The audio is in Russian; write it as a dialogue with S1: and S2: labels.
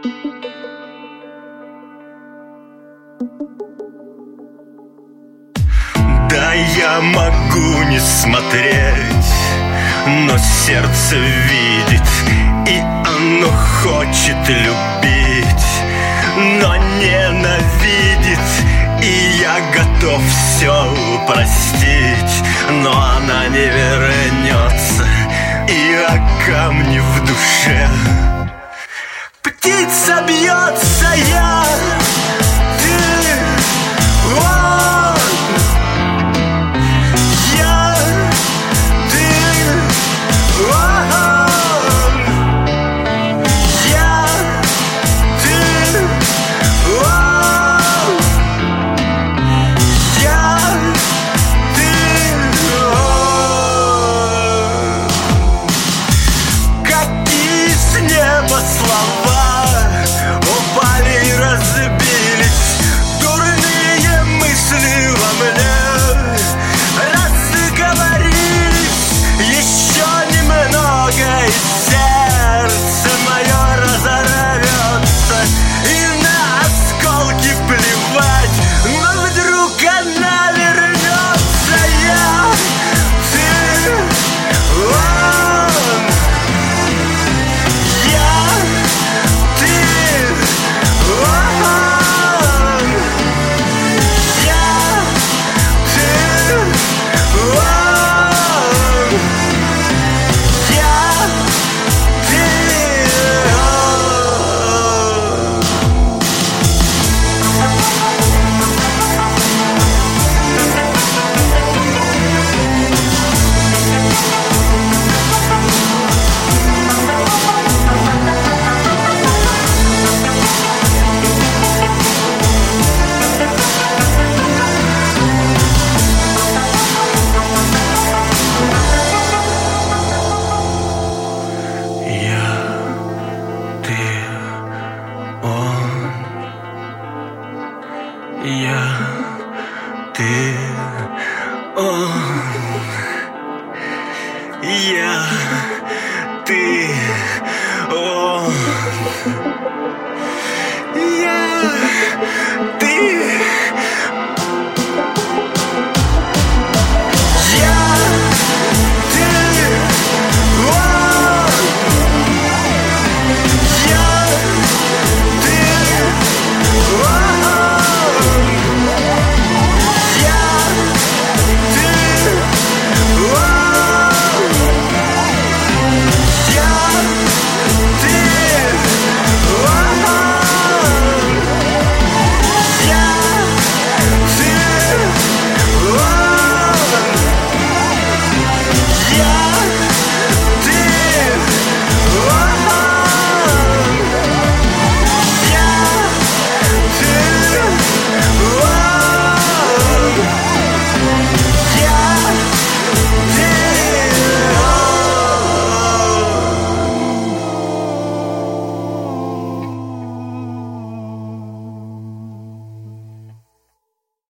S1: Да, я могу не смотреть, но сердце видит, и оно хочет любить, но ненавидит. И я готов все простить, но она не вернется, и о камни в душе. Птица бьется, я, ты, он. Я, ты, он. Я, ты, он. Я, ты, он. Какие с неба слова упали и разбились, дурные мысли во мне разговорились. Еще немного, и сердце мое разорвется, и на осколки плевать, но вдруг она вернется. Я, ты, он. Я, ты, он. Я, ты, он. Я, ты, я, ты, он. Я,